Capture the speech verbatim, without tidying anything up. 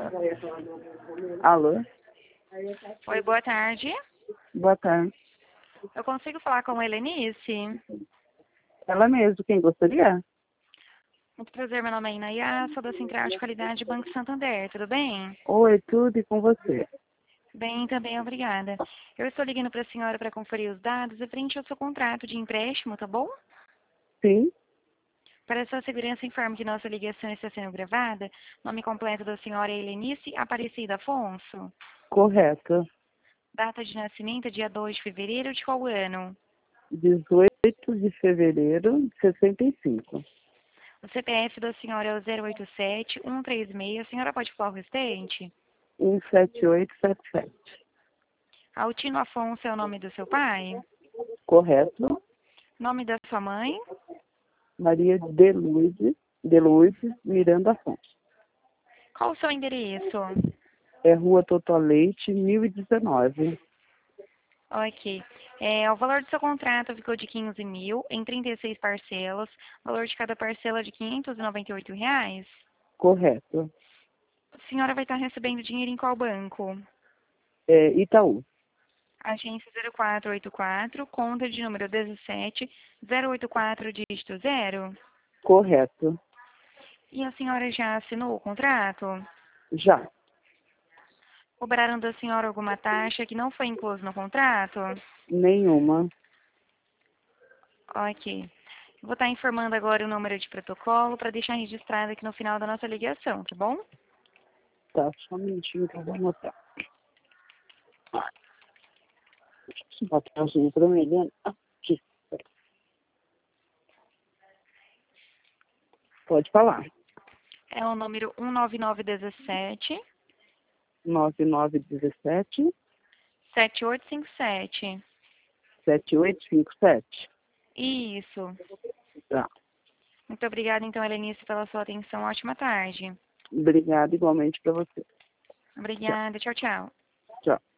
Alô? Oi, boa tarde. Boa tarde. Eu consigo falar com a Helenice? Ela mesmo, quem gostaria? Muito prazer, meu nome é Inaya, sou da Central de Qualidade Banco Santander, tudo bem? Oi, tudo e com você? Bem, também, obrigada. Eu estou ligando para a senhora para conferir os dados referente ao seu contrato de empréstimo, tá bom? Sim, Para sua segurança, informo que nossa ligação está sendo gravada. Nome completo da senhora é Helenice Aparecida Afonso. correto. Data de nascimento, dia dois de fevereiro de qual ano? dezoito de fevereiro de sessenta e cinco. O C P F da senhora é o zero oito sete, um três seis. A senhora pode falar o restante? um sete oito sete sete. Altino Afonso é o nome do seu pai? Correto. Nome da sua mãe? Maria de Lourdes, de Lourdes Miranda Afonso. Qual o seu endereço? É Rua Totó Leite, mil e dezenove. Ok. É, o valor do seu contrato ficou de quinze mil em trinta e seis parcelas. O valor de cada parcela é de quinhentos e noventa e oito reais. Correto. A senhora vai estar recebendo dinheiro em qual banco? É Itaú. Agência zero quatro oito quatro, conta de número dezessete, zero oito quatro, dígito zero. Correto. E a senhora já assinou o contrato? Já. Cobraram da senhora alguma taxa que não foi incluso no contrato? Nenhuma. Ok. Vou estar informando agora o número de protocolo para deixar registrado aqui no final da nossa ligação, tá bom? Tá, só um minutinho que eu vou anotar. Esse papelzinho para mim, Helena. Aqui. Pode falar. É o número um nove nove um sete, nove nove um sete, sete oito cinco sete. sete oito cinco sete. Isso. Tá. Muito obrigada, então, Helenice, pela sua atenção. Ótima tarde. Obrigada igualmente para você. Tchau. Obrigada. Tchau, tchau. Tchau.